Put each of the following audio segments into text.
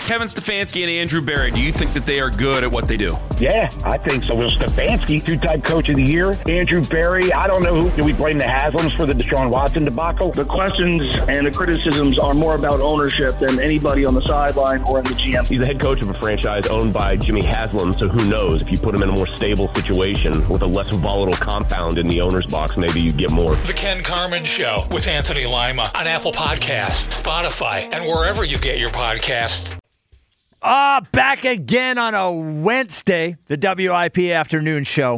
Kevin Stefanski and Andrew Berry, do you think that they are good at what they do? Yeah, I think so. Well, Stefanski, two-time coach of the year. Andrew Berry, I don't know who. Do we blame the Haslams for the Deshaun Watson debacle? The questions and the criticisms are more about ownership than anybody on the sideline or in the GM. He's the head coach of a franchise owned by Jimmy Haslam, so who knows? If you put him in a more stable situation with a less volatile compound in the owner's box, maybe you get more. The Ken Carman Show with Anthony Lima on Apple Podcasts, Spotify, and wherever you get your podcasts. Back again on a Wednesday, the WIP afternoon show.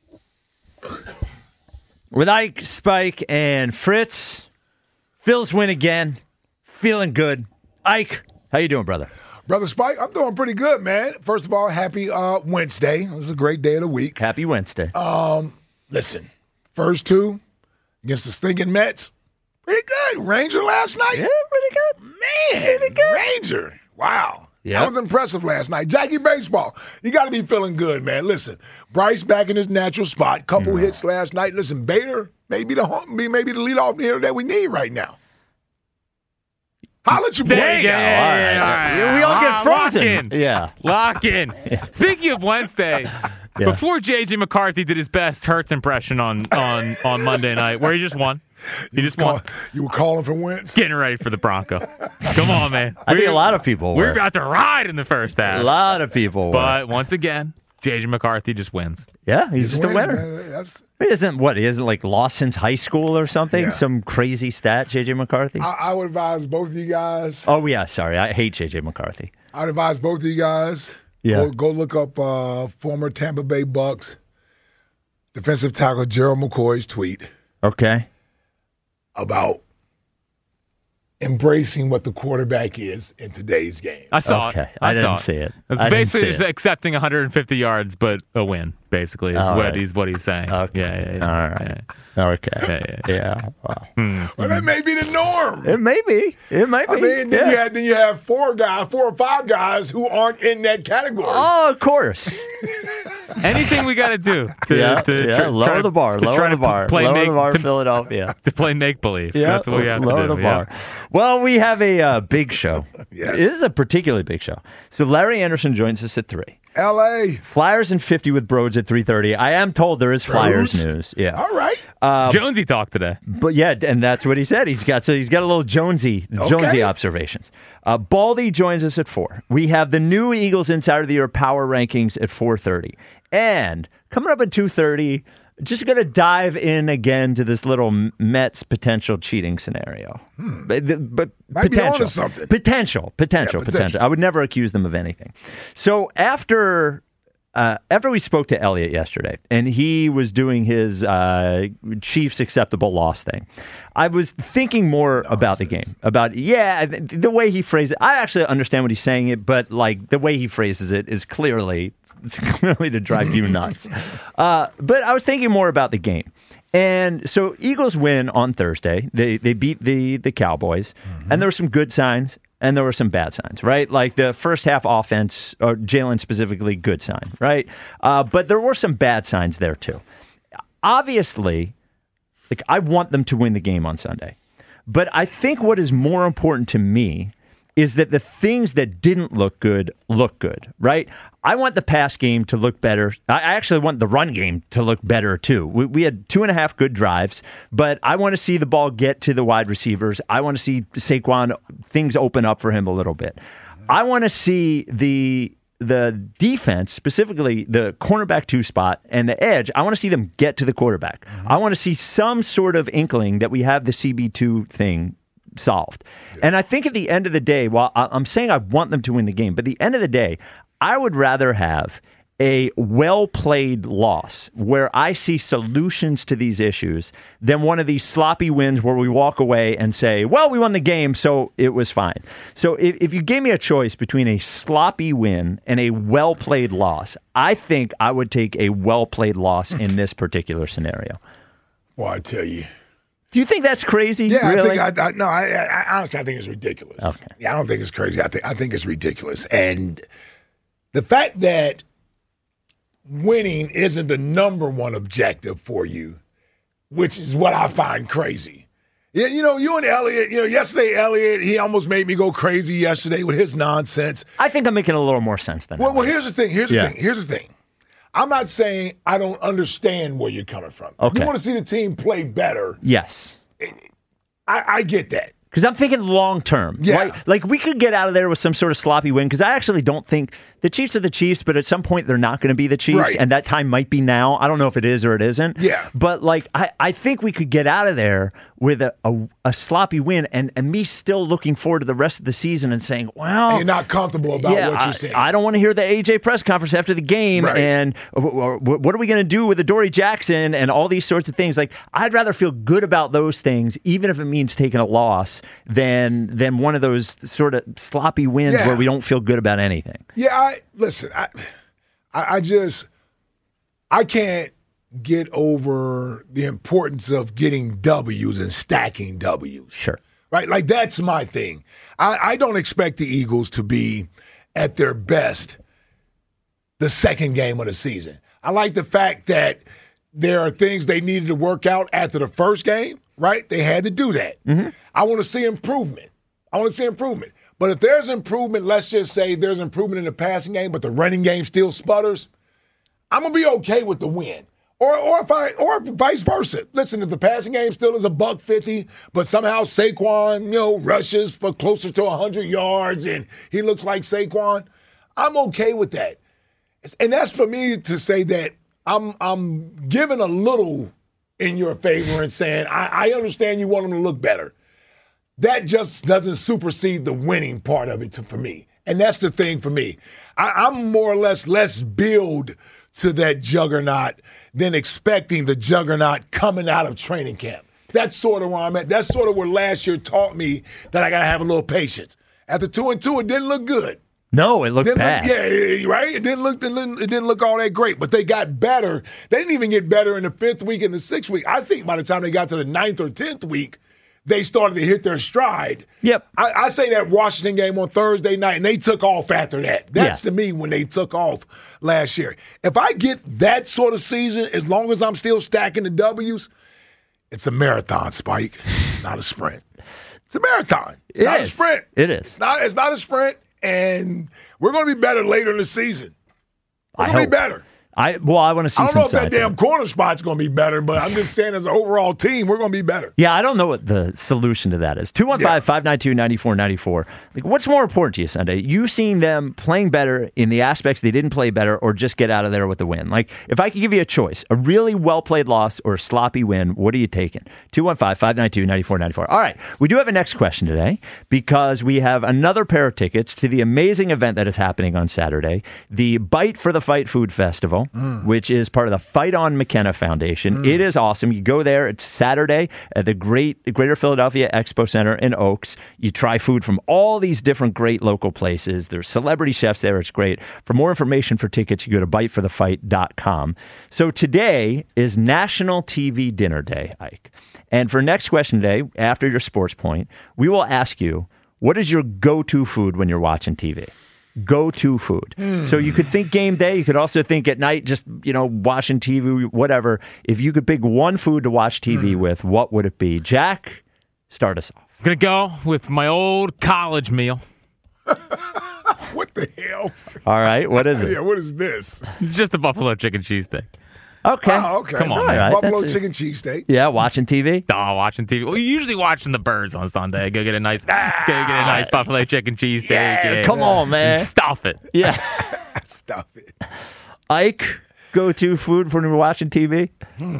With Ike, Spike, and Fritz. Phil's win again. Feeling good. Ike, how you doing, brother? Brother Spike, I'm doing pretty good, man. First of all, happy Wednesday. It was a great day of the week. Happy Wednesday. Listen, first two against the stinking Mets. Pretty good. Ranger last night. Yeah, pretty good. Man, pretty good. Ranger. Wow. Yep. That was impressive last night. Jackie Baseball, you got to be feeling good, man. Listen, Bryce back in his natural spot. Couple hits last night. Listen, Bader may be the leadoff hitter that we need right now. Holla at your boy. There you go. All right. We all get frozen. Lock in. Yeah. Lock in. Speaking of Wednesday, before J.J. McCarthy did his best Hurts impression on Monday night, where he just won. He just won. You were calling for Wentz? Getting ready for the Bronco. Come on, man. I think a lot of people were. We're about to ride in the first half. A lot of people were. But once again, J.J. McCarthy just wins. Yeah, he's just a winner. He hasn't like lost since high school or something? Yeah. Some crazy stat, J.J. McCarthy? I would advise both of you guys. Oh, yeah, sorry. I hate J.J. McCarthy. I'd advise both of you guys. Yeah. Go look up former Tampa Bay Bucks defensive tackle Gerald McCoy's tweet. Okay. About embracing what the quarterback is in today's game. I saw it. I didn't see it. It's basically just accepting 150 yards, but a win, basically, is what he's saying. Okay. Yeah. All right. Yeah. Okay. Yeah. Wow. Well, that may be the norm. It may be. I mean, then you have four or five guys who aren't in that category. Oh, of course. Anything we got to do lower the bar. Lower the bar, Philadelphia. To play make-believe. Yeah, that's what we have to do. Lower the bar. Yeah. Well, we have a big show. Yes. This is a particularly big show. So Larry Anderson joins us at 3. L.A. Flyers and 50 with Broads at 3:30. I am told there is Flyers news. Yeah. All right. Jonesy talked today. But yeah, and that's what he said. He's got a little Jonesy observations. Baldy joins us at 4. We have the new Eagles Insider of the Year Power Rankings at 4:30. And coming up at 2:30, just going to dive in again to this little Mets potential cheating scenario. But might be onto something. Potential. I would never accuse them of anything. So after we spoke to Elliott yesterday, and he was doing his Chiefs acceptable loss thing, I was thinking more about the game. About, the way he phrased it. I actually understand what he's saying, but like the way he phrases it is clearly to drive you nuts. But I was thinking more about the game. And so Eagles win on Thursday. They beat the Cowboys. And there were some good signs and there were some bad signs, right? Like the first half offense, or Jalen specifically, good sign, right? But there were some bad signs there too. Obviously, like I want them to win the game on Sunday. But I think what is more important to me is that the things that didn't look good, right? I want the pass game to look better. I actually want the run game to look better, too. We had 2.5 good drives, but I want to see the ball get to the wide receivers. I want to see Saquon, things open up for him a little bit. I want to see the defense, specifically the cornerback 2 spot and the edge, I want to see them get to the quarterback. I want to see some sort of inkling that we have the CB2 thing solved. And I think at the end of the day, while I'm saying I want them to win the game, but at the end of the day, I would rather have a well-played loss where I see solutions to these issues than one of these sloppy wins where we walk away and say, well, we won the game, so it was fine. So if you gave me a choice between a sloppy win and a well-played loss, I think I would take a well-played loss in this particular scenario. Well, I tell you. Do you think that's crazy? Yeah, really? I honestly, I think it's ridiculous. Okay. Yeah, I don't think it's crazy. I think it's ridiculous. And the fact that winning isn't the number one objective for you, which is what I find crazy. Yeah, you and Elliot, yesterday, Elliot, he almost made me go crazy yesterday with his nonsense. I think I'm making a little more sense than that. Well, here's the thing. Here's the thing. I'm not saying I don't understand where you're coming from. Okay. You want to see the team play better. Yes. I get that. Because I'm thinking long term. Yeah. Like we could get out of there with some sort of sloppy win, because I actually don't think the Chiefs are the Chiefs, but at some point they're not going to be the Chiefs, right. And that time might be now. I don't know if it is or it isn't. Yeah. But I think we could get out of there with a sloppy win and me still looking forward to the rest of the season and saying, well... And you're not comfortable about what you're saying. I don't want to hear the AJ press conference after the game, right. And what are we going to do with Adoree Jackson and all these sorts of things. Like, I'd rather feel good about those things, even if it means taking a loss, than one of those sort of sloppy wins where we don't feel good about anything. Yeah, I can't get over the importance of getting W's and stacking W's. Sure. Right? Like, that's my thing. I don't expect the Eagles to be at their best the second game of the season. I like the fact that there are things they needed to work out after the first game, right? They had to do that. Mm-hmm. I want to see improvement. But if there's improvement, let's just say there's improvement in the passing game, but the running game still sputters, I'm going to be okay with the win. Or vice versa. Listen, if the passing game still is $150, but somehow Saquon, rushes for closer to 100 yards and he looks like Saquon, I'm okay with that. And that's for me to say that I'm giving a little in your favor and saying, I understand you want them to look better. That just doesn't supersede the winning part of it for me. And that's the thing for me. I'm more or less build to that juggernaut than expecting the juggernaut coming out of training camp. That's sort of where I'm at. That's sort of where last year taught me that I got to have a little patience. After 2-2, it didn't look good. No, it looked bad. Right? It didn't look all that great, but they got better. They didn't even get better in the 5th week and the 6th week. I think by the time they got to the 9th or 10th week, they started to hit their stride. Yep. I say that Washington game on Thursday night, and they took off after that. That's to me when they took off last year. If I get that sort of season, as long as I'm still stacking the W's, it's a marathon, Spike, not a sprint. It's a marathon. It's not a sprint. It is. It's not a sprint, and we're going to be better later in the season. We're going to be better. I want to see some I don't know if that signs damn corner spot's going to be better, but I'm just saying as an overall team, we're going to be better. Yeah, I don't know what the solution to that is. 215-592-9494. Like, what's more important to you, Sunday? You seeing them playing better in the aspects they didn't play better, or just get out of there with the win? Like, if I could give you a choice, a really well-played loss or a sloppy win, what are you taking? 215-592-9494. All right, we do have a next question today because we have another pair of tickets to the amazing event that is happening on Saturday, the Bite for the Fight Food Festival. Which is part of the Fight on McKenna Foundation. It is awesome. You go there. It's Saturday at the Greater Philadelphia Expo Center in Oaks. You try food from all these different great local places. There's celebrity chefs there. It's great. For more information for tickets, you go to biteforthefight.com. So today is National TV Dinner Day, Ike. And for next question today, after your sports point, we will ask you, what is your go-to food when you're watching TV? Go-to food. So you could think game day. You could also think at night, just, watching TV, whatever. If you could pick one food to watch TV with, what would it be? Jack, start us off. I'm going to go with my old college meal. What the hell? All right. What is it? Yeah, what is this? It's just a buffalo chicken cheesesteak. Okay. Oh, okay. Come on, man. Right. Buffalo chicken cheesesteak. Yeah, watching TV? Oh, watching TV. Well, usually watching the Birds on Sunday. Go get a nice buffalo chicken cheesesteak. Yeah, come on, man. Stuff it. Yeah. Stuff it. Ike, go-to food when you're watching TV?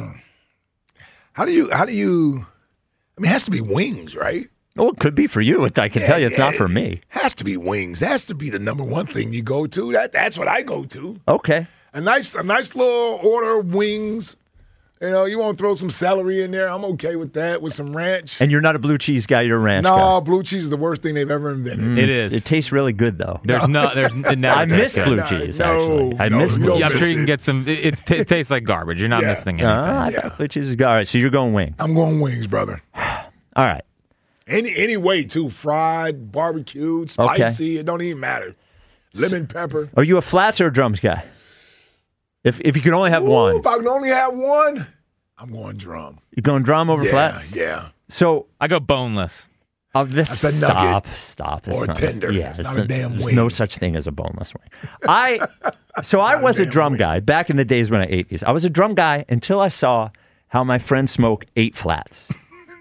How do you, it has to be wings, right? Well, it could be for you. I can tell you it's not for me. Has to be wings. That has to be the number one thing you go to. That's what I go to. Okay. A nice little order of wings. You want to throw some celery in there. I'm okay with that, with some ranch. And you're not a blue cheese guy, you're a ranch guy. No, blue cheese is the worst thing they've ever invented. It is. It tastes really good, though. I miss blue cheese, actually. I miss blue cheese. I'm sure you can get some. It tastes like garbage. You're not missing anything. I thought blue cheese is good. All right, so you're going wings. I'm going wings, brother. All right. Any way, too. Fried, barbecued, spicy. Okay. It don't even matter. Lemon pepper. Are you a flats or a drums guy? If you can only have one. If I can only have one, I'm going drum. You're going drum over flat? Yeah. So I go boneless. That's a nugget. Stop. Or It's tender. Yeah, It's not a damn there's wing. no such thing as a boneless wing. I was a drum guy back in the days when I ate these. I was a drum guy until I saw how my friend Smoke ate flats.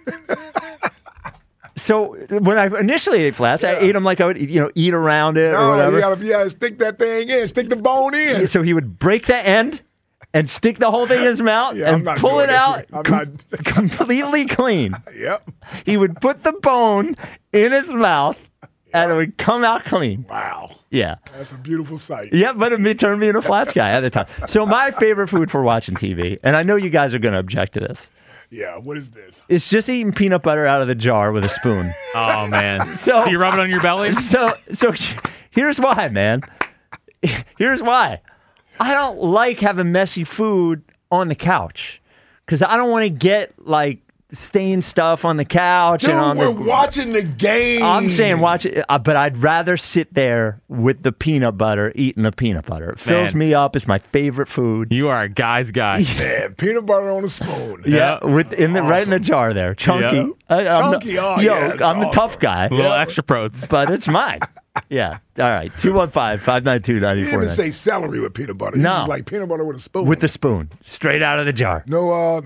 So when I initially ate flats, I ate them like I would, eat around it or whatever. You gotta stick that thing in. Stick the bone in. So he would break the end and stick the whole thing in his mouth and pull it out completely clean. Yep. He would put the bone in his mouth and it would come out clean. Wow. Yeah. That's a beautiful sight. Yeah, but it turned me into a flats guy at the time. So my favorite food for watching TV, and I know you guys are going to object to this. Yeah, what is this? It's just eating peanut butter out of the jar with a spoon. Oh, man. So do you rub it on your belly? So here's why, man. Here's why. I don't like having messy food on the couch because I don't want to get stained stuff on the couch. Dude, and on we're watching the game. I'm saying watch it, but I'd rather sit there with the peanut butter, eating the peanut butter. It fills me up. It's my favorite food. You are a guy's guy. Man, peanut butter on a spoon. Yeah, right in the jar there, chunky. Yeah. Chunky. I'm the tough guy. A little extra protein, but it's mine. Yeah. All right. 215-592-9490. You didn't even say celery with peanut butter. No. You just like peanut butter with a spoon. With the spoon, straight out of the jar. No,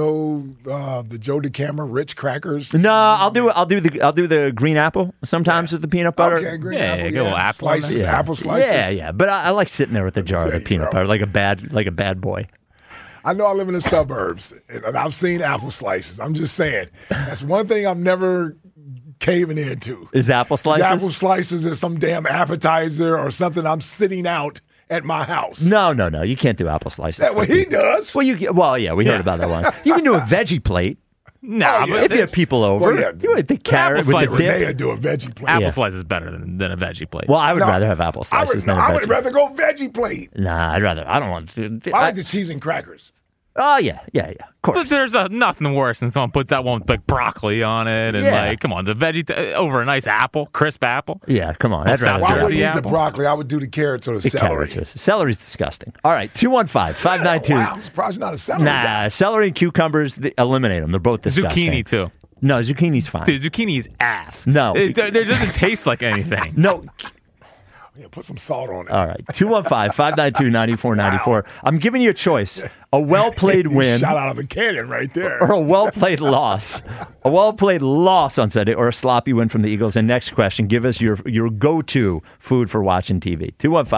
the Joe DeCamera Rich crackers. No, I'll do the green apple sometimes with the peanut butter. Okay, green apple. Get a little apple slices, apple slices. Yeah. But I like sitting there with the jar of the peanut butter, like a bad boy. I know I live in the suburbs, and I've seen apple slices. I'm just saying, that's one thing I'm never caving into. Is apple slices? Apple slices is some damn appetizer or something I'm sitting out at my house. No. You can't do apple slices. That's what he does. We heard about that one. You can do a veggie plate. Nah, but if you have people over, you would the carrot with the dip. Renee do a veggie plate. Apple slice is better than a veggie plate. Well, I would rather have apple slices than a veggie. I would rather go veggie plate. Nah, I don't want to. I like the cheese and crackers. Oh, yeah. Of course. But there's nothing worse than someone puts that one with broccoli on it and come on, the veggie over a nice apple, crisp apple. Yeah, come on. I'd rather I wouldn't Jersey use apple. the broccoli. I would do the carrots or the celery. Celery's disgusting. All right, 215-592. Wow, I'm surprised you're not a celery guy. Celery and cucumbers, eliminate them. They're both disgusting. Zucchini, too. No, zucchini's fine. Dude, zucchini is ass. No. It doesn't taste like anything. No. Yeah, put some salt on it. All right. 215-592-9494. Wow. I'm giving you a choice. A well-played win. Shot out of the cannon right there. Or a well-played loss. A well-played loss on Sunday or a sloppy win from the Eagles. And next question, give us your go-to food for watching TV.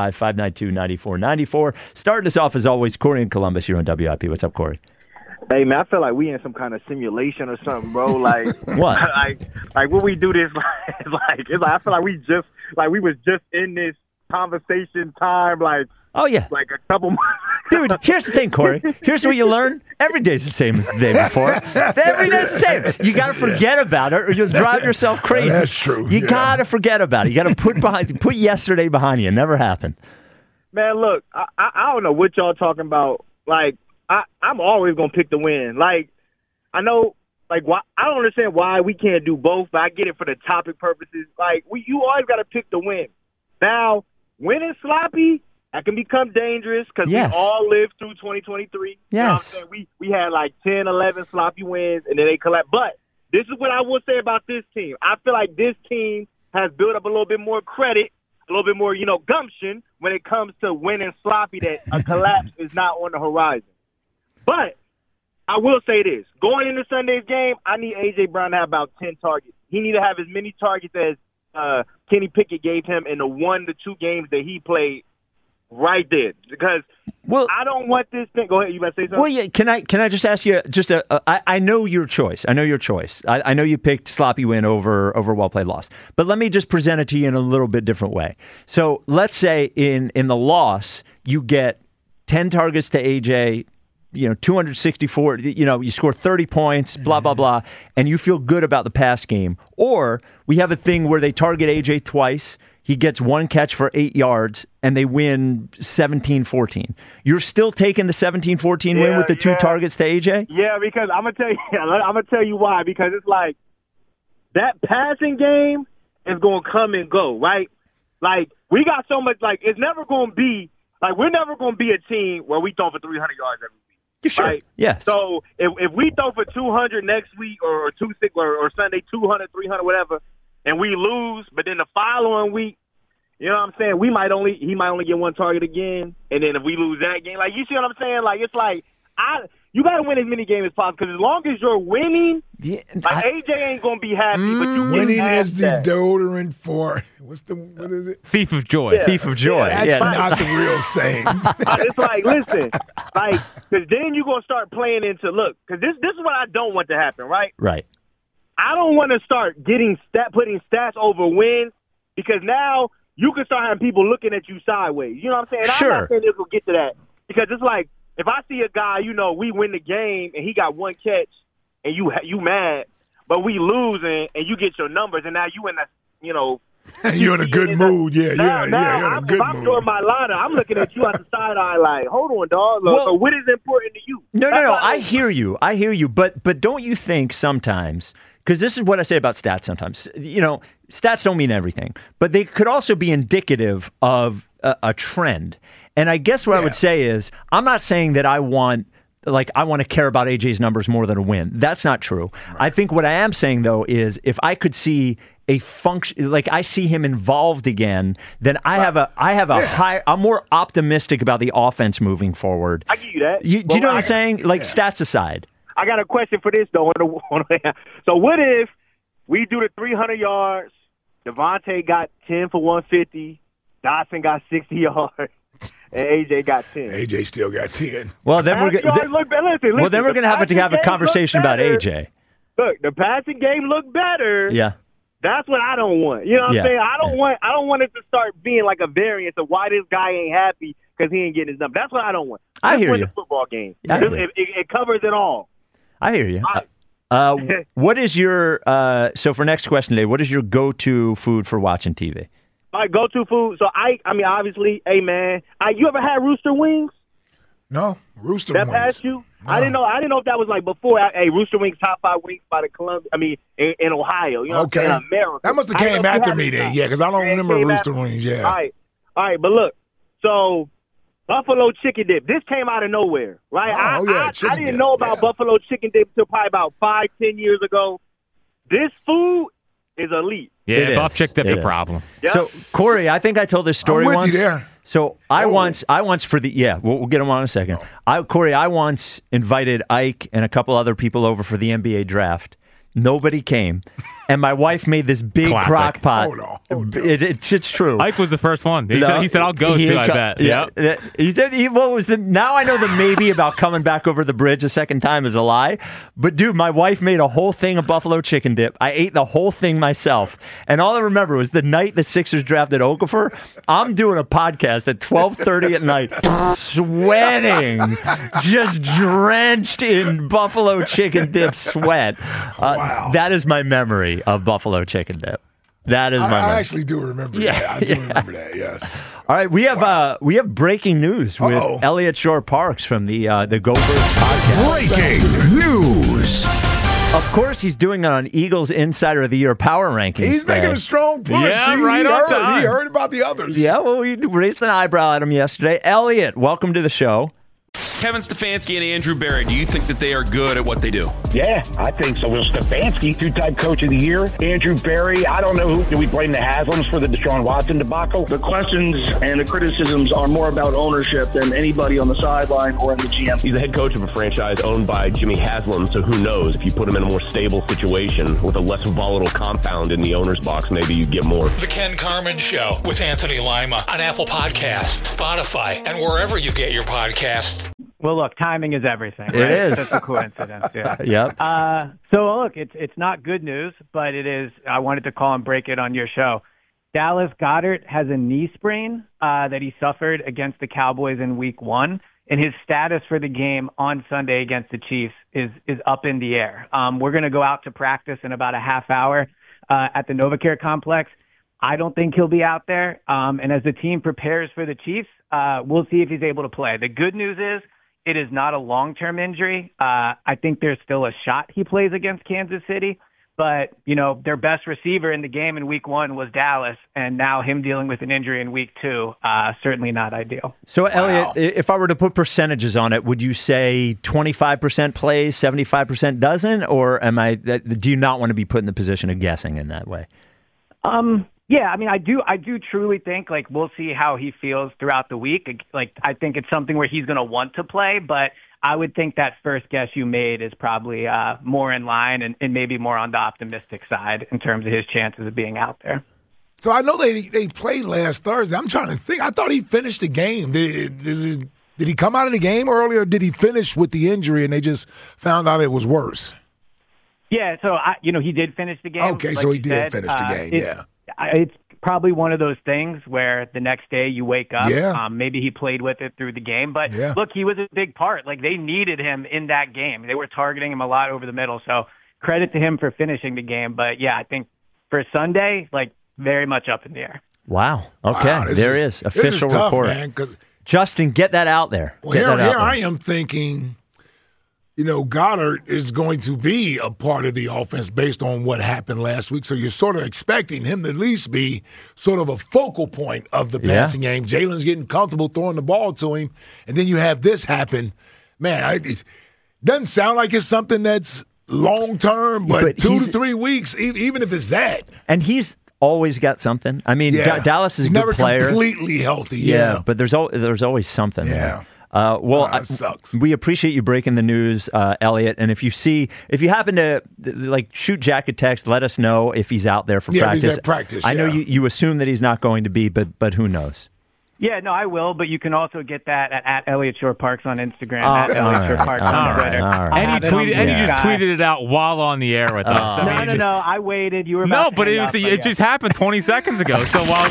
215-592-9494. Starting us off, as always, Corey in Columbus. You're on WIP. What's up, Corey? Hey, man, I feel like we in some kind of simulation or something, bro. Like what? like when we do this, I feel like we was just in this conversation time, oh yeah, like a couple months. Dude, here's the thing, Corey. Here's what you learn. Every day's the same as the day before. Every day's the same. You got to forget about it or you'll drive yourself crazy. That's true. You got to forget about it. You got to put yesterday behind you. It never happened. Man, look, I don't know what y'all talking about. Like, I'm always going to pick the win. Like, I know, why I don't understand why we can't do both, but I get it for the topic purposes. Like, you always got to pick the win. Now, winning sloppy, that can become dangerous because we all lived through 2023. Yes. You know what I'm saying? We had 10, 11 sloppy wins, and then they collapsed. But this is what I will say about this team. I feel like this team has built up a little bit more credit, a little bit more, gumption when it comes to winning sloppy, that a collapse is not on the horizon. But I will say this. Going into Sunday's game, I need A.J. Brown to have about 10 targets. He need to have as many targets as Kenny Pickett gave him in the 1 to 2 games that he played right there. Because I don't want this thing. Go ahead. You about to say something? Well, yeah. Can I just ask you, I know your choice. I know your choice. I know you picked sloppy win over well-played loss. But let me just present it to you in a little bit different way. So let's say in the loss, you get 10 targets to A.J., 264, you score 30 points, blah, blah, blah, and you feel good about the pass game. Or we have a thing where they target A.J. twice, he gets 1 catch for 8 yards, and they win 17-14. You're still taking the 17-14 win with the 2 targets to A.J.? Yeah, because I'm going to tell you why. Because it's like that passing game is going to come and go, right? Like, we got so much, it's never going to be, we're never going to be a team where we throw for 300 yards every week. You sure? Right? Yes. So if we throw for 200 next week or 260 or Sunday 200, 300, whatever, and we lose, but then the following week, you know what I'm saying? He might only get one target again, and then if we lose that game, like, you see what I'm saying? Like, it's like you got to win as many games as possible, because as long as you're winning, AJ ain't gonna be happy. But you winning is the deodorant for what is it? Thief of joy. Yeah. Thief of joy. That's not the real saying. It's like, listen, like, because then you're gonna start playing into because this is what I don't want to happen, right? Right. I don't want to start putting stats over wins, because now you can start having people looking at you sideways. You know what I'm saying? And sure. I'm not saying this will get to that, because it's like, if I see a guy, we win the game and he got one catch and you mad, but we lose and you get your numbers, and now you in that, you're in a good mood. Yeah, you're in a good mood. If I'm doing my ladder, I'm looking at you out the side eye like, hold on, dog. So what is important to you? No. I hear you. But don't you think sometimes, because this is what I say about stats sometimes, stats don't mean everything, but they could also be indicative of a trend. And I guess what I would say is, I'm not saying that I want to care about AJ's numbers more than a win. That's not true. Right. I think what I am saying, though, is if I could see a function, like I see him involved again, then I'm more optimistic about the offense moving forward. I give you that. Do you know what I'm saying? Like, stats aside. I got a question for this, though. So what if we do the 300 yards, Devontae got 10 for 150, Dotson got 60 yards, and AJ got 10. AJ still got 10. Well, then we're going to have a conversation about AJ. Look, the passing game looked better. Yeah. That's what I don't want. You know what I'm saying? I don't want it to start being like a variance of why this guy ain't happy because he ain't getting his number. That's what I don't want. I hear you. The football game. It covers it all. I hear you. What is your so for next question today, what is your go-to food for watching TV? My go-to food. So I mean, obviously, hey man, you ever had Rooster Wings? No, Rooster Wings. That passed you? No. I didn't know if that was like before. Hey, Rooster Wings, top 5 wings by the Columbia. I mean, in Ohio. You know what I'm saying? America. That must have came after me then. Yeah, because I don't remember Rooster Wings. Yeah. All right, but look, so Buffalo chicken dip. This came out of nowhere, right? I didn't know about Buffalo chicken dip until probably about 5-10 years ago. This food is elite. Yeah, Buff chick dip's a problem. Yep. So, Corey, I think I told this story once. I'm with you there. So I once for the we'll get him on in a second. Corey, I once invited Ike and a couple other people over for the NBA draft. Nobody came, and my wife made this big crock pot. Hold on. It's true. Ike was the first one. He said, "I'll go too." I bet. Yeah. He said, now I know the maybe about coming back over the bridge a second time is a lie. But dude, my wife made a whole thing of buffalo chicken dip. I ate the whole thing myself, and all I remember was the night the Sixers drafted Okafor. I'm doing a podcast at 12:30 at night, sweating, just drenched in buffalo chicken dip sweat. Wow. That is my memory of buffalo chicken dip. That is my memory. I actually do remember that. I do remember that, yes. All right, we have breaking news with Elliot Shore-Parks from the Go Birds podcast. Breaking news. Of course, he's doing it on Eagles Insider of the Year power rankings. He's making a strong push. Yeah, right on time. He heard about the others. Yeah, well, we raised an eyebrow at him yesterday. Elliot, welcome to the show. Kevin Stefanski and Andrew Berry, do you think that they are good at what they do? Yeah, I think so. Will Stefanski, two-time coach of the year. Andrew Berry, I don't know do we blame the Haslams for the Deshaun Watson debacle? The questions and the criticisms are more about ownership than anybody on the sideline or in the GM. He's the head coach of a franchise owned by Jimmy Haslam, so who knows? If you put him in a more stable situation with a less volatile compound in the owner's box, maybe you get more. The Ken Carman Show with Anthony Lima on Apple Podcasts, Spotify, and wherever you get your podcasts. Well, look, timing is everything. Right? It is. It's just a coincidence. Yeah. Yep. So, look, it's not good news, but it is. I wanted to call and break it on your show. Dallas Goedert has a knee sprain that he suffered against the Cowboys in Week 1, and his status for the game on Sunday against the Chiefs is up in the air. We're going to go out to practice in about a half hour at the NovaCare complex. I don't think he'll be out there. And as the team prepares for the Chiefs, we'll see if he's able to play. The good news is, it is not a long-term injury. I think there's still a shot he plays against Kansas City. But, their best receiver in the game in week 1 was Dallas, and now him dealing with an injury in week 2, certainly not ideal. So, Elliot, if I were to put percentages on it, would you say 25% plays, 75% doesn't? Or do you not want to be put in the position of guessing in that way? Yeah, I mean, I do truly think, we'll see how he feels throughout the week. I think it's something where he's going to want to play, but I would think that first guess you made is probably more in line and maybe more on the optimistic side in terms of his chances of being out there. So I know they played last Thursday. I'm trying to think. I thought he finished the game. Did he come out of the game early, or did he finish with the injury and they just found out it was worse? Yeah, so he did finish the game. Okay, so he did finish the game. It's probably one of those things where the next day you wake up. Yeah. Maybe he played with it through the game, but look, he was a big part. They needed him in that game. They were targeting him a lot over the middle. So credit to him for finishing the game. But yeah, I think for Sunday, very much up in the air. Wow. Okay. Wow, there is official tough, report. Man, Justin, get that out there. Well, here I am thinking, Goddard is going to be a part of the offense based on what happened last week. So you're sort of expecting him to at least be sort of a focal point of the passing game. Jalen's getting comfortable throwing the ball to him, and then you have this happen. Man, it doesn't sound like it's something that's long-term, but 2 to 3 weeks, even if it's that. And he's always got something. I mean, Dallas is a good player. Never completely healthy, but there's always something there. That sucks. We appreciate you breaking the news, Elliot. And if you happen to shoot Jack a text, let us know if he's out there for practice. He's at practice. I know you assume that he's not going to be, but who knows? Yeah, no, I will, but you can also get that at Elliot Shore Parks on Instagram, at Elliot Shore Parks on Twitter. And he just tweeted it out while on the air with us. No, I waited. You were about to but hang up, it just happened 20 seconds ago. So while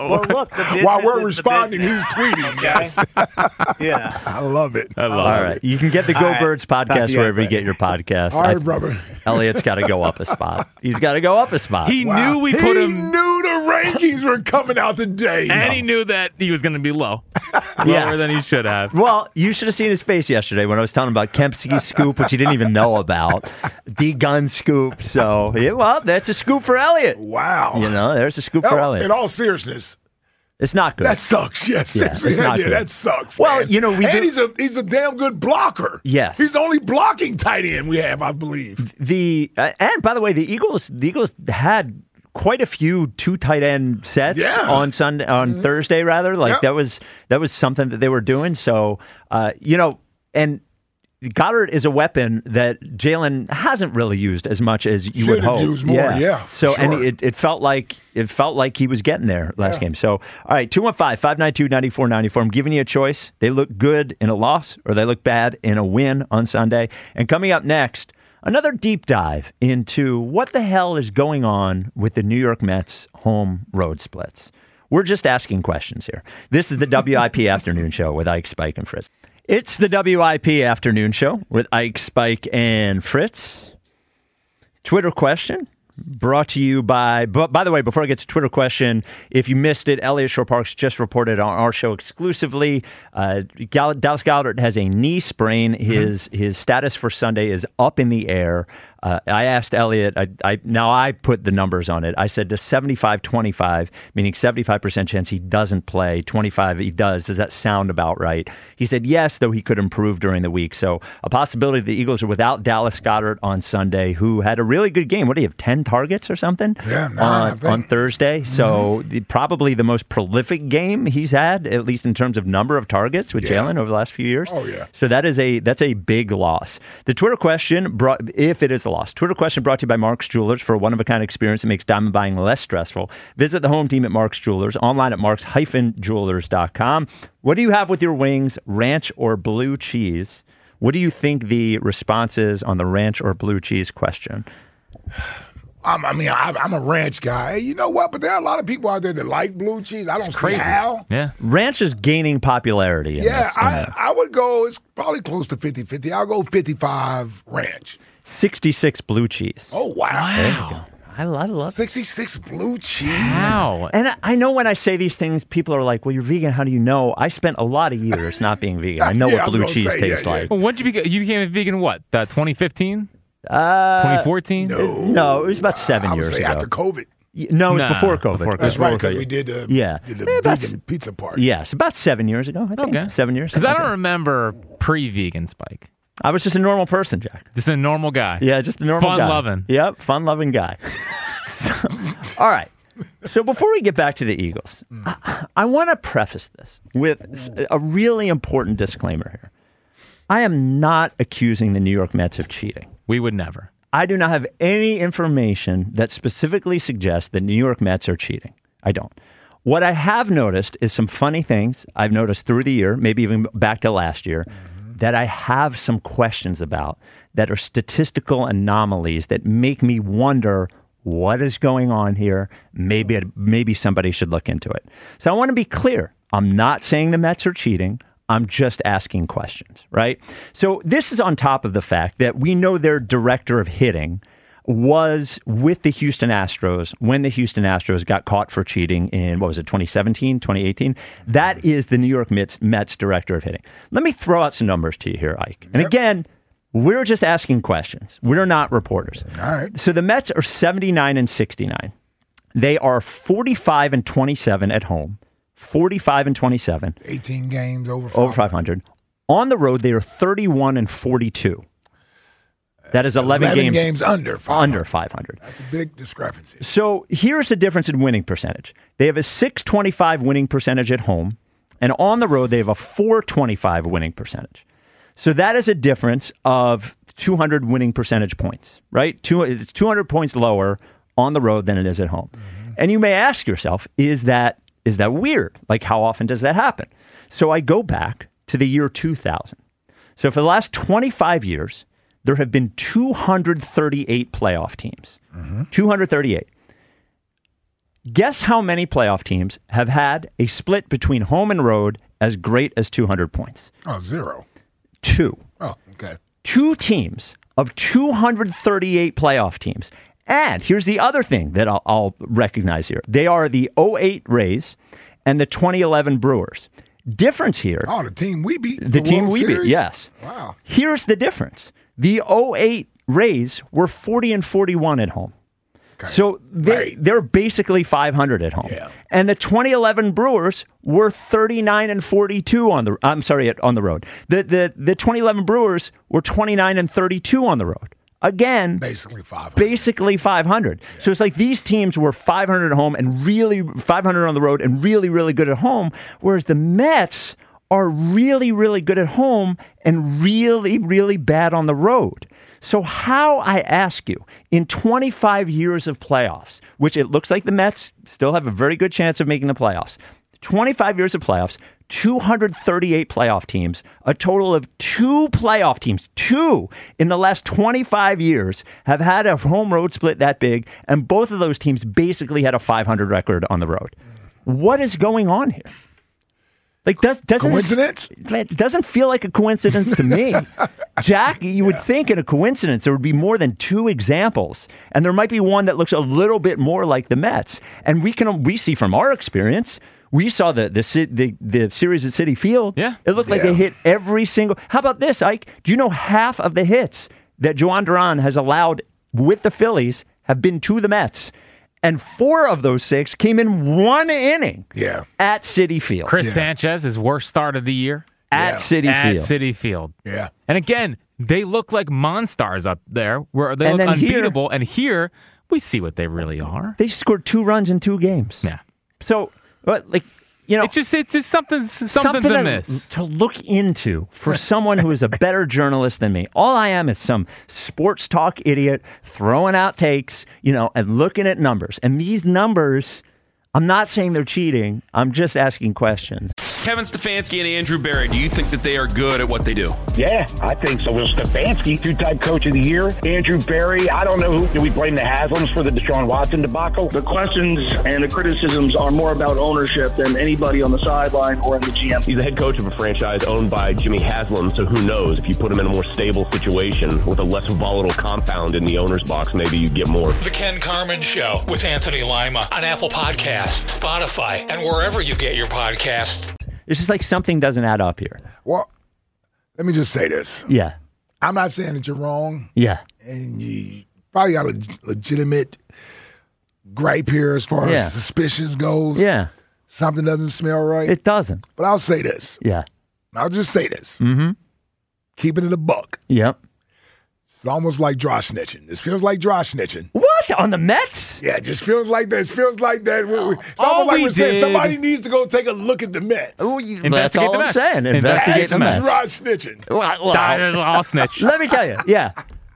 we're responding, he's tweeting. Yes. Yeah. I love it. All right. You can get the Go Birds podcast wherever you get your podcast. All right, brother. Elliot's got to go up a spot. He's got to go up a spot. He knew we put him. He knew the rankings were coming out today. And he knew that he was going to be low. Lower than he should have. Well, you should have seen his face yesterday when I was telling him about Kempski's scoop, which he didn't even know about. The gun scoop. So, that's a scoop for Elliot. Wow. There's a scoop for Elliot. In all seriousness, it's not good. That sucks. Yes, seriously, it's not good. That sucks. Well, man. He's a damn good blocker. Yes, he's the only blocking tight end we have, I believe. And by the way, the Eagles had quite a few 2 tight end sets on Thursday rather. That was something that they were doing. So and Goddard is a weapon that Jalen hasn't really used as much as you would hope. Use more, So sure. and it felt like he was getting there last game. So all right, 215-592-9494. I'm giving you a choice. They look good in a loss or they look bad in a win on Sunday. And coming up next, another deep dive into what the hell is going on with the New York Mets home road splits. We're just asking questions here. This is the WIP Afternoon Show with Ike, Spike, and Fritz. It's the WIP Afternoon Show with Ike, Spike, and Fritz. Twitter question brought to you by the way, before I get to Twitter question, if you missed it, Elliot Shore Parks just reported on our show exclusively. Dallas Goedert has a knee sprain. His status for Sunday is up in the air. I asked Elliot, I put the numbers on it. I said to 75-25, meaning 75% chance he doesn't play, 25 he does. Does that sound about right? He said yes, though he could improve during the week. So a possibility the Eagles are without Dallas Goedert on Sunday, who had a really good game. What do you have, 10 targets or something? Yeah, on Thursday. So probably the most prolific game he's had, at least in terms of number of targets with Jalen over the last few years. Oh, yeah. So that's a big loss. The Twitter question, if it is a loss, Twitter question brought to you by Mark's Jewelers. For a one-of-a-kind experience that makes diamond buying less stressful, visit the home team at Mark's Jewelers, online at marks-jewelers.com. What do you have with your wings, ranch or blue cheese? What do you think the response is on the ranch or blue cheese question? I'm a ranch guy. You know what? But there are a lot of people out there that like blue cheese. I don't see how. Yeah. Ranch is gaining popularity. I would go, it's probably close to 50-50. I'll go 55 ranch. 66 blue cheese. Oh, wow. There you go. I love 66 blue cheese. Wow. And I know when I say these things, people are like, well, you're vegan. How do you know? I spent a lot of years not being vegan. I know what blue cheese tastes like. Well, when did you became a vegan, 2015? 2014? No, it was about 7 years ago. After COVID. No, it was before COVID. That's right, because we did the vegan pizza party. Yes, about 7 years ago, I think. Okay. 7 years. Because I don't remember pre-vegan Spike. I was just a normal person, Jack. Just a normal guy. Yeah, just a normal guy. Fun-loving. Yep, fun-loving guy. All right. So before we get back to the Eagles, I want to preface this with a really important disclaimer here. I am not accusing the New York Mets of cheating. We would never. I do not have any information that specifically suggests the New York Mets are cheating. I don't. What I have noticed is some funny things I've noticed through the year, maybe even back to last year, that I have some questions about that are statistical anomalies that make me wonder what is going on here. Maybe somebody should look into it. So I want to be clear. I'm not saying the Mets are cheating. I'm just asking questions, right? So this is on top of the fact that we know their director of hitting was with the Houston Astros when the Houston Astros got caught for cheating in, 2017, 2018? That is the New York Mets director of hitting. Let me throw out some numbers to you here, Ike. And again, we're just asking questions. We're not reporters. All right. So the Mets are 79-69. They are 45-27 at home. 45-27. 18 games over 500. On the road, they are 31-42. That is 11 games under 500. That's a big discrepancy. So here's the difference in winning percentage. They have a .625 winning percentage at home, and on the road, they have a .425 winning percentage. So that is a difference of 200 winning percentage points, right? It's 200 points lower on the road than it is at home. And you may ask yourself, is that weird? Like, how often does that happen? So I go back to the year 2000. So for the last 25 years, there have been 238 playoff teams. 238. Guess how many playoff teams have had a split between home and road as great as 200 points? Oh, 0. 2. Oh, okay. 2 teams of 238 playoff teams. And here's the other thing that I'll recognize here. They are the 2008 Rays and the 2011 Brewers. Difference here. Oh, the team we beat. The team we beat, yes. Wow. Here's the difference. The 2008 Rays were 40-41 at home. Okay. So they're basically 500 at home. Yeah. And the 2011 Brewers were 39-42 on the road. The 2011 Brewers were 29-32 on the road. Again, basically 500. Yeah. So it's like these teams were 500 at home and really 500 on the road and really, really good at home, whereas the Mets are really, really good at home and really, really bad on the road. So how, I ask you, in 25 years of playoffs, which it looks like the Mets still have a very good chance of making the playoffs, 25 years of playoffs, 238 playoff teams, a total of 2 playoff teams, 2 in the last 25 years have had a home road split that big, and both of those teams basically had a 500 record on the road. What is going on here? Like, doesn't coincidence? It doesn't feel like a coincidence to me. Jack, you would think in a coincidence there would be more than 2 examples, and there might be one that looks a little bit more like the Mets. And we see from our experience, we saw the series at Citi Field. Yeah. It looked like they hit every single. How about this, Ike? Do you know half of the hits that Joan Duran has allowed with the Phillies have been to the Mets? And 4 of those 6 came in 1 inning at Citi Field. Chris Sanchez, his worst start of the year. At Citi Field. At Citi Field. Yeah. And again, they look like monsters up there, where they look unbeatable. And here, we see what they really are. They scored 2 runs in 2 games. Yeah. So, it's just something's amiss to look into for someone who is a better journalist than me. All I am is some sports talk idiot throwing out takes, and looking at numbers. And these numbers, I'm not saying they're cheating. I'm just asking questions. Kevin Stefanski and Andrew Berry, do you think that they are good at what they do? Yeah, I think so. Will Stefanski, 2-time coach of the year. Andrew Berry, I don't know do we blame the Haslams for the Deshaun Watson debacle? The questions and the criticisms are more about ownership than anybody on the sideline or in the GM. He's the head coach of a franchise owned by Jimmy Haslam, so who knows? If you put him in a more stable situation with a less volatile compound in the owner's box, maybe you get more. The Ken Carman Show with Anthony Lima on Apple Podcasts, Spotify, and wherever you get your podcasts. It's just like something doesn't add up here. Well, let me just say this. Yeah. I'm not saying that you're wrong. Yeah. And you probably got a legitimate gripe here as far as suspicions goes. Yeah. Something doesn't smell right. It doesn't. But I'll say this. Yeah. I'll just say this. Mm-hmm. Keeping it a buck. Yep. It's almost like dry snitching. This feels like dry snitching. What? On the Mets? Yeah, it just feels like that. It feels like that. It's almost like we're saying somebody needs to go take a look at the Mets. That's all I'm saying. Investigate the Mets. Dry snitching. Well, I'll snitch. Let me tell you. Yeah.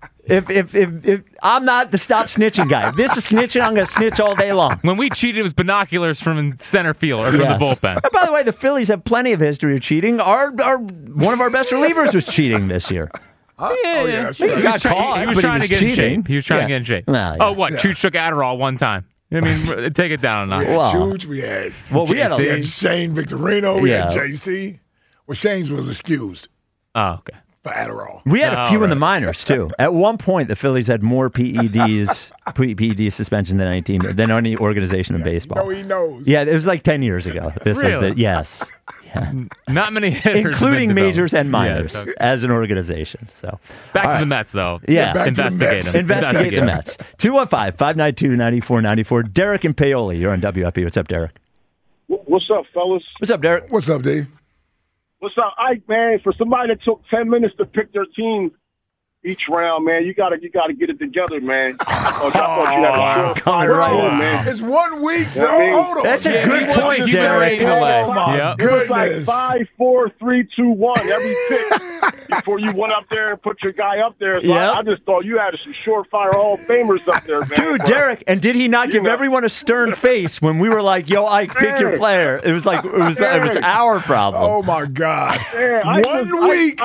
If I'm not the stop snitching guy. If this is snitching, I'm going to snitch all day long. When we cheated, it was binoculars from center field or from the bullpen. And by the way, the Phillies have plenty of history of cheating. One of our best relievers was cheating this year. Yeah. He was trying to get in shape. He was trying to get in shape. Well, yeah. Oh, what? Chooch took Adderall one time. I mean, take it down a notch. Chooch, we had Shane Victorino, we had JC. Well, Shane's was excused. Oh, okay. For Adderall. We had a few in the minors, too. At one point, the Phillies had more PED suspension than any organization in baseball. No, he knows. Yeah, it was like 10 years ago. Yes. Yeah. Not many hitters. Including majors and minors as an organization. So Back to the Mets, though. Yeah. Investigate them. Investigate the Mets. 215-592-9494. Derek and Paoli, you're on WFP. What's up, Derek? What's up, fellas? What's up, Derek? What's up, Dave? What's up, Ike, man? For somebody that took 10 minutes to pick their team each round, man, you gotta get it together, man. I thought you had a coming right man. It's 1 week, bro. Hold on. That's a good point, Derek. Oh, my goodness. It was like 5, 4, 3, 2, 1 every pick before you went up there and put your guy up there. So I just thought you had some surefire Hall of Famers up there, man. Dude, Derek, and did he not give everyone a stern face when we were like, "Yo, Ike, pick your player"? It was like it was our problem. Oh my God! Man, 1 week.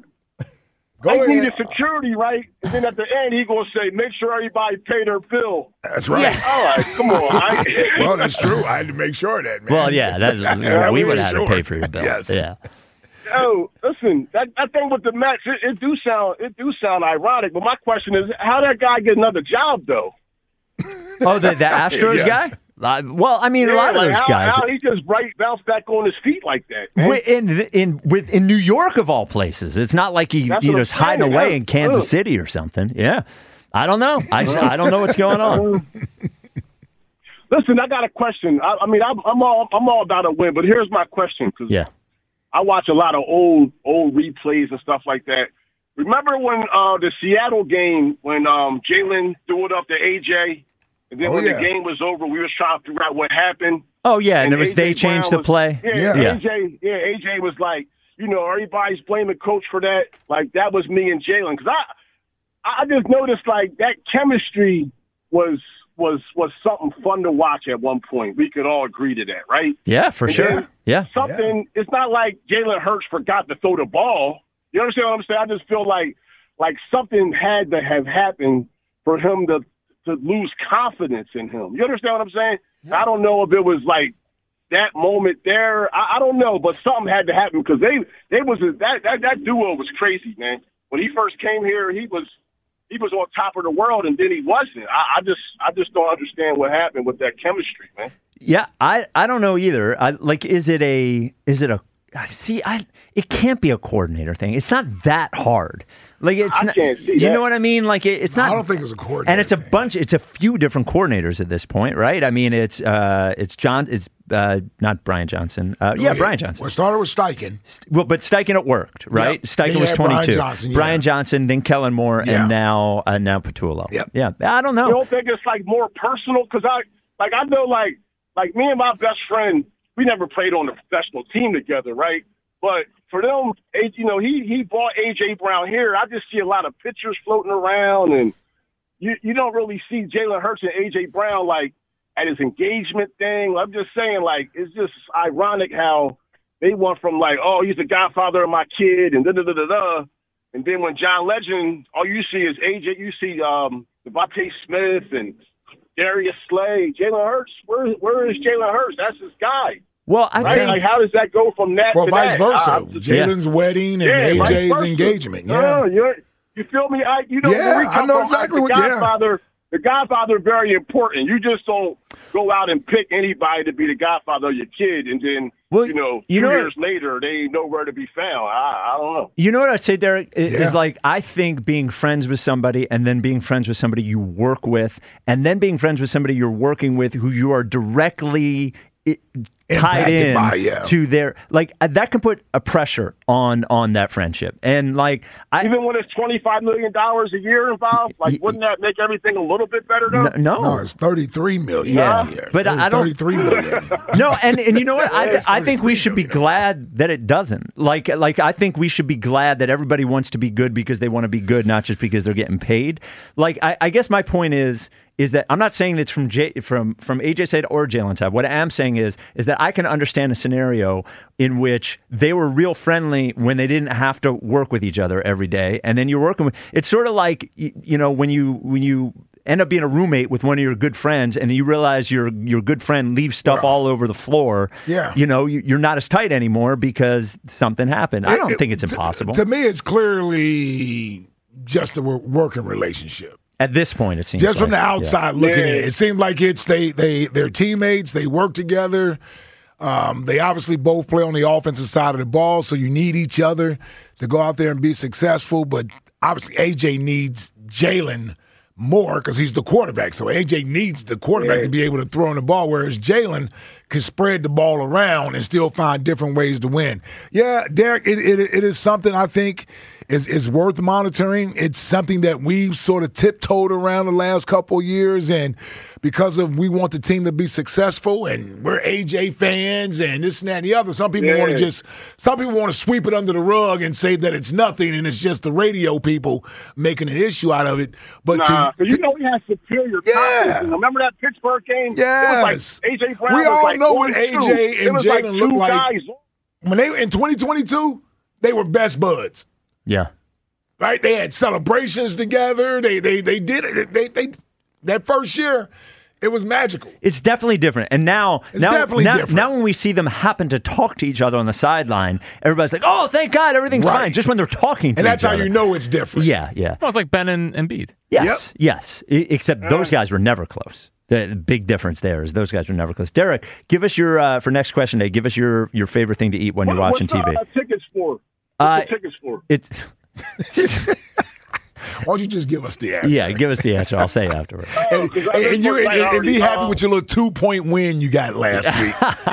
I needed security, right? And then at the end, he gonna say, "Make sure everybody pay their bill." That's right. Yeah. All right, come on. Well, that's true. I had to make sure of that, man. Well, yeah, we would have to pay for your bill. Yes. Yeah. Oh, listen, that thing with the Mets, it do sound ironic. But my question is, how that guy get another job though? Oh, the Astros guy? Well, I mean, a lot of those guys. How he just bounce back on his feet like that? Man? In New York of all places, it's not like he's hiding away in Kansas City or something. Yeah, I don't know. I don't know what's going on. Listen, I got a question. I'm all about a win, but here's my question because I watch a lot of old replays and stuff like that. Remember when the Seattle game when Jalen threw it up to AJ? And then when the game was over, we was trying to figure out what happened. Oh, yeah, and it was they changed the play. AJ was like, everybody's blaming coach for that. Like, that was me and Jalen. Because I just noticed, like, that chemistry was something fun to watch at one point. We could all agree to that, right? Yeah, for sure. Yeah. It's not like Jalen Hurts forgot to throw the ball. You understand what I'm saying? I just feel like something had to have happened for him to lose confidence in him. You understand what I'm saying? I don't know if it was like that moment there. I don't know, but something had to happen because that duo was crazy, man. When he first came here, he was on top of the world, and then he wasn't. I just don't understand what happened with that chemistry, man. Yeah, I don't know either. It can't be a coordinator thing. It's not that hard. Like it's not, you know what I mean? Like it's not. I don't think it's a coordinator. And it's a few different coordinators at this point, right? I mean, it's not Brian Johnson. Brian Johnson. Well, it started with Steichen. Well, but Steichen it worked, right? Yep. Steichen was 22. Brian Johnson, then Kellen Moore, and now Patullo. Yep. Yeah. I don't know. You don't think it's like more personal? Because I know like me and my best friend, we never played on a professional team together, right? But for them, he bought A.J. Brown here. I just see a lot of pictures floating around, and you don't really see Jalen Hurts and A.J. Brown, like, at his engagement thing. I'm just saying, like, it's just ironic how they went from, like, oh, he's the godfather of my kid, and da-da-da-da-da. And then when John Legend, all you see is A.J., you see Devontae Smith and Darius Slay. Jalen Hurts, where is Jalen Hurts? That's his guy. Well, I think like, how does that go from that to vice that? versa. Jalen's wedding and AJ's engagement. Yeah, you feel me? Where we come I know from, exactly what. The Godfather, very important. You just don't go out and pick anybody to be the godfather of your kid, and then two years later they ain't nowhere to be found. I don't know. You know what I'd say, Derek, is like I think being friends with somebody and then being friends with somebody you work with and then being friends with somebody you're working with who you are directly tied in to their that can put a pressure on that friendship. And even when it's $25 million a year involved, wouldn't that make everything a little bit better though? No, it's $33 million a year. But I don't $33 million. No, and you know what? I think we should be glad that it doesn't. I think we should be glad that everybody wants to be good because they want to be good, not just because they're getting paid. I guess my point is that I'm not saying that's from AJ's side or Jalen's side. What I am saying is that I can understand a scenario in which they were real friendly when they didn't have to work with each other every day, and then you're working with. It's sort of like when you end up being a roommate with one of your good friends, and you realize your good friend leaves stuff all over the floor. Yeah, you're not as tight anymore because something happened. I don't think it's impossible. To me, it's clearly just a working relationship. At this point, it seems just from the outside looking in, it seems like it's they're teammates. They work together. They obviously both play on the offensive side of the ball, so you need each other to go out there and be successful. But obviously, AJ needs Jalen more because he's the quarterback. So AJ needs the quarterback to be able to throw in the ball, whereas Jalen can spread the ball around and still find different ways to win. Yeah, Derek, it is something I think is worth monitoring. It's something that we've sort of tiptoed around the last couple of years, and because we want the team to be successful, and we're AJ fans, and this and that and the other. Some people want to sweep it under the rug and say that it's nothing, and it's just the radio people making an issue out of it. But we have superior confidence. Remember that Pittsburgh game? Yes. It was like AJ Brown. We all was know what AJ and Jalen look like. When they in 2022, they were best buds. Yeah. Right? They had celebrations together. They did it. They that first year, it was magical. It's definitely different. And now when we see them happen to talk to each other on the sideline, everybody's like, "Oh, thank God, everything's fine." Just when they're talking to each other. And that's how you know it's different. Yeah. Well, it's like Ben and Embiid. Yes. Except those guys were never close. The big difference there is those guys were never close. Derek, give us your for next question day. Give us your favorite thing to eat when you're watching TV. What's tickets for? What's the tickets for? It's. Why don't you just give us the answer? Yeah, give us the answer. I'll say afterwards. And be happy with your little 2-point win you got last week.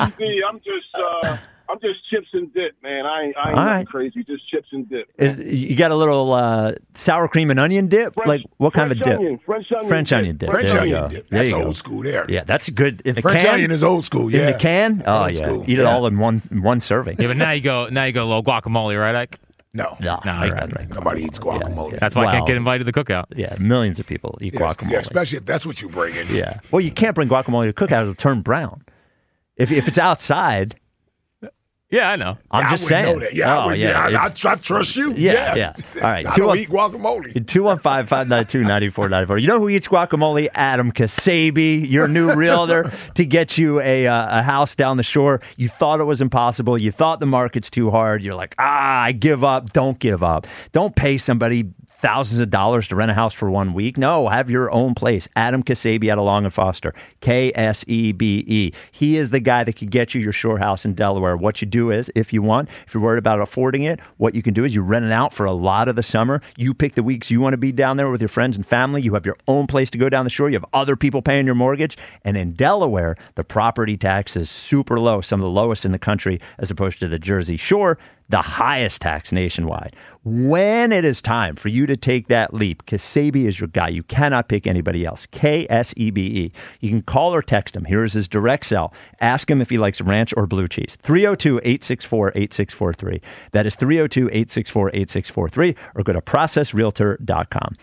I'm just chips and dip, man. I ain't nothing crazy. Just chips and dip. You got a little sour cream and onion dip? What kind of a dip? French onion dip. French onion dip. That's old school there. Yeah, that's good. In the French can? onion is old school. Yeah. In the can? Oh yeah. School. Eat it all in one serving. Yeah, but now you go a little guacamole, right, Ike? No, right. Nobody eats guacamole. Yeah. That's why I can't get invited to the cookout. Yeah, millions of people eat guacamole. Yeah, especially if that's what you bring in. Yeah. Well, you can't bring guacamole to the cookout; it'll turn brown. If it's outside. Yeah, I know. I'm just saying. Know that. Yeah, I trust you. Yeah. All right. I don't eat guacamole. 215-592-9494. You know who eats guacamole? Adam Kasabi, your new realtor, to get you a house down the shore. You thought it was impossible. You thought the market's too hard. You're like, I give up. Don't give up. Don't pay somebody thousands of dollars to rent a house for 1 week. No, have your own place. Adam Kasabi out of Long and Foster. Ksebe. He is the guy that can get you your shore house in Delaware. What you do is, if you're worried about affording it, what you can do is you rent it out for a lot of the summer. You pick the weeks you want to be down there with your friends and family. You have your own place to go down the shore. You have other people paying your mortgage. And in Delaware, the property tax is super low, some of the lowest in the country, as opposed to the Jersey Shore, the highest tax nationwide. When it is time for you to take that leap, Kasabi is your guy. You cannot pick anybody else. Ksebe. You can call or text him. Here's his direct cell. Ask him if he likes ranch or blue cheese. 302-864-8643. That is 302-864-8643. Or go to processrealtor.com.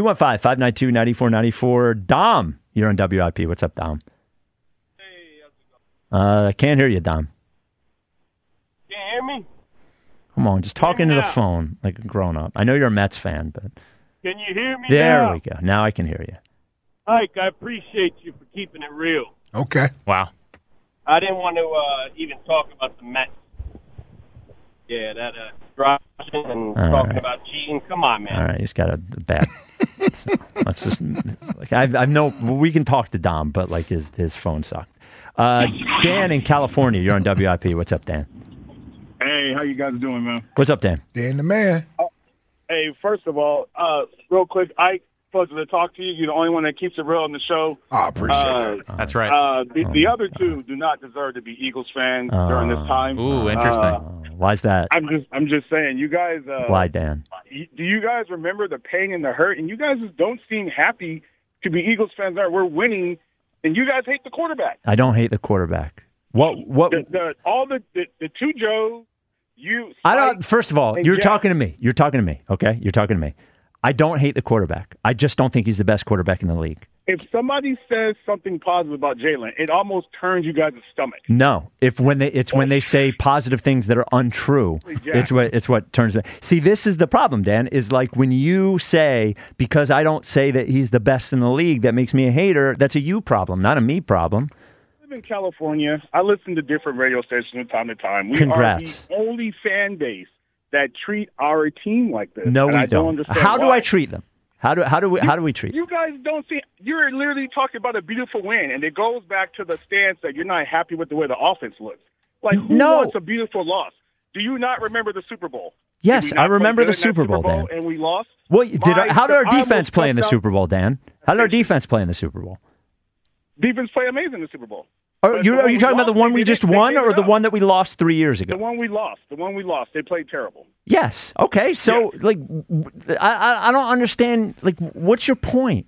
215-592-9494. Dom, you're on WIP. What's up, Dom? Hey, how's it going? I can't hear you, Dom. Can't hear me? Come on, just talk into the phone like a grown-up. I know you're a Mets fan, but... Can you hear me There now? we go. Now I can hear you. Ike, I appreciate you for keeping it real. Okay. Wow. I didn't want to even talk about the Mets. Yeah, that and talking about cheating. Come on, man. All right, he's got a bad Let's just like I know we can talk to Dom, but like his phone sucked. Dan in California, you're on WIP. What's up, Dan? Hey, how you guys doing, man? What's up, Dan? Dan the man. Hey, first of all, real quick, pleasure to talk to you. You're the only one that keeps it real on the show. I appreciate that. That's right. The other two do not deserve to be Eagles fans during this time. Ooh, interesting. Why's that? I'm just saying, you guys. Why, Dan? Do you guys remember the pain and the hurt? And you guys just don't seem happy to be Eagles fans. That we're winning, and you guys hate the quarterback. I don't hate the quarterback. What? The two Joes. I don't. First of all, you're talking to me. You're talking to me. Okay, you're talking to me. I don't hate the quarterback. I just don't think he's the best quarterback in the league. If somebody says something positive about Jalen, it almost turns you guys' stomach. No, when they say positive things that are untrue, it's what turns me. See, this is the problem, Dan. Is like when you say because I don't say that he's the best in the league, that makes me a hater. That's a you problem, not a me problem. I live in California. I listen to different radio stations from time to time. We Congrats. are the only fan base that treat our team like this. No, and we I don't understand How do why. I treat them? How do we treat them? You guys don't see. You're literally talking about a beautiful win, and it goes back to the stance that you're not happy with the way the offense looks. Like, who wants a beautiful loss? Do you not remember the Super Bowl? Yes, I remember the Super Bowl, Dan. And we lost. Well, how did our defense play in the Super Bowl, Dan? How did our defense play in the Super Bowl? Defense play amazing in the Super Bowl. Are you talking about the one we just won or the one that we lost 3 years ago? The one we lost. They played terrible. Yes. Okay. So, like, I don't understand. Like, what's your point?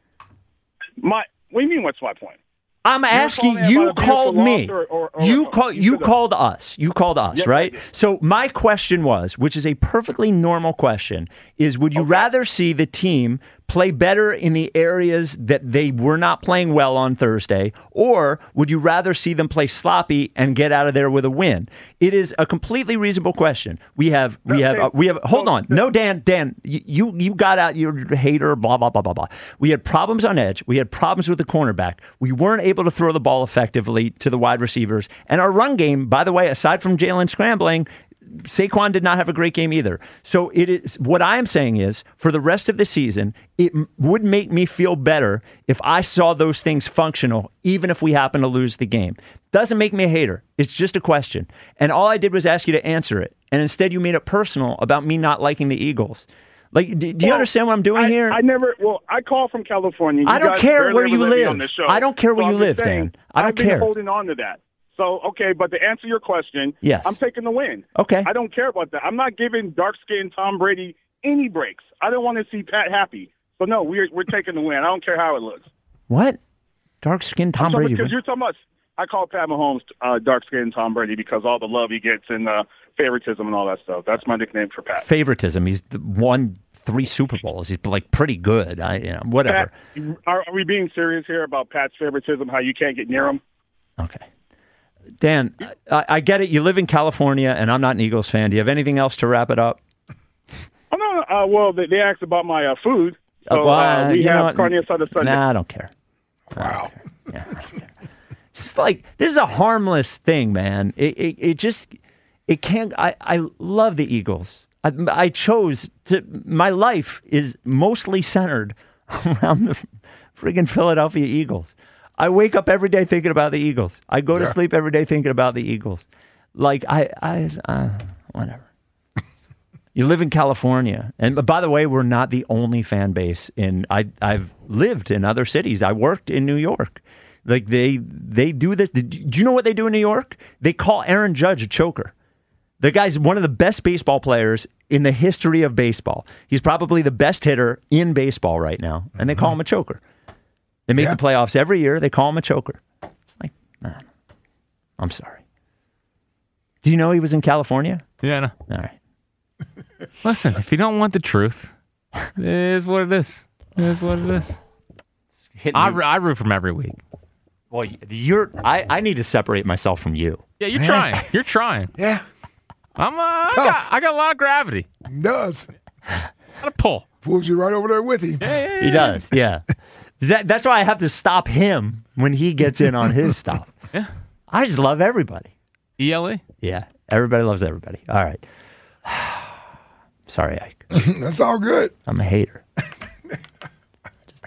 What do you mean? What's my point? I'm asking. You called me. You called us. You called us, Yes, right? So my question was, which is a perfectly normal question, is: would you rather see the team play better in the areas that they were not playing well on Thursday, or would you rather see them play sloppy and get out of there with a win? It is a completely reasonable question. We have. Hold on, no, Dan, you got out. You're a hater. Blah blah blah blah blah. We had problems on edge. We had problems with the cornerback. We weren't able to throw the ball effectively to the wide receivers, and our run game, by the way, aside from Jalen scrambling, Saquon did not have a great game either. So it is what I am saying is for the rest of the season, it would make me feel better if I saw those things functional, even if we happen to lose the game. Doesn't make me a hater. It's just a question. And all I did was ask you to answer it. And instead you made it personal about me not liking the Eagles. Like, do you understand what I'm doing here? I call from California. I don't care where you live. I don't care where you live, Dan. I don't care. I've been holding on to that. So, okay, but to answer your question, yes. I'm taking the win. Okay. I don't care about that. I'm not giving dark-skinned Tom Brady any breaks. I don't want to see Pat happy. So, no, we're taking the win. I don't care how it looks. What? Dark-skinned Tom Brady? Because you're talking about, I call Pat Mahomes dark-skinned Tom Brady because all the love he gets and favoritism and all that stuff. That's my nickname for Pat. Favoritism. He's won 3 Super Bowls. He's like pretty good. Whatever. Pat, are we being serious here about Pat's favoritism, how you can't get near him? Okay. Dan, I get it. You live in California, and I'm not an Eagles fan. Do you have anything else to wrap it up? Oh, no. Well, they asked about my food. So we have carne asada Sunday. Nah, I don't care. Wow. I don't care. Just like, this is a harmless thing, man. It can't. I love the Eagles. I chose to. My life is mostly centered around the friggin' Philadelphia Eagles. I wake up every day thinking about the Eagles. I go to sleep every day thinking about the Eagles. Like, whatever. You live in California. And by the way, we're not the only fan base I've lived in other cities. I worked in New York. Like, they do this. Do you know what they do in New York? They call Aaron Judge a choker. The guy's one of the best baseball players in the history of baseball. He's probably the best hitter in baseball right now. And they call him a choker. They make the playoffs every year. They call him a choker. It's like, nah, I'm sorry. Do you know he was in California? Yeah, I know. All right. Listen, if you don't want the truth, it is what it is. It is what it is. I root for him every week. Well, I need to separate myself from you. Yeah, you're trying. You're trying. Yeah. I got a lot of gravity. He does. Got a pull. Pulls you right over there with him. Yeah. He does, yeah. That's why I have to stop him when he gets in on his stuff. Yeah. I just love everybody. ELE? Yeah. Everybody loves everybody. All right. Sorry, Ike. That's all good. I'm a hater.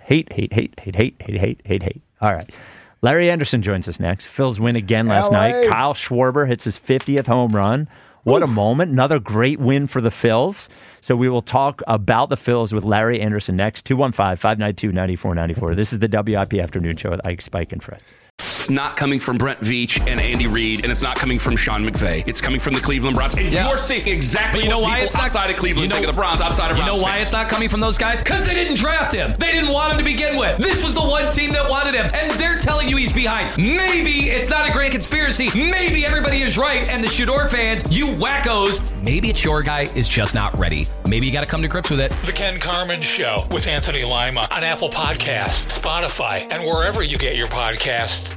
Hate. All right. Larry Anderson joins us next. Phils win again last night. Kyle Schwarber hits his 50th home run. What a moment. Another great win for the Phils. So we will talk about the Phils with Larry Anderson next. 215-592-9494. This is the WIP Afternoon Show with Ike, Spike, and Fred. It's not coming from Brent Veach and Andy Reid, and it's not coming from Sean McVay. It's coming from the Cleveland Browns. And you're seeing exactly what people outside of Cleveland think of the Browns, outside of Browns You know why fans. it's not coming from those guys? Because they didn't draft him. They didn't want him to begin with. This was the one team that wanted him, and they're telling you he's behind. Maybe it's not a grand conspiracy. Maybe everybody is right, and the Shador fans, you wackos, maybe it's your guy is just not ready. Maybe you got to come to grips with it. The Ken Carman Show with Anthony Lima on Apple Podcasts, Spotify, and wherever you get your podcasts.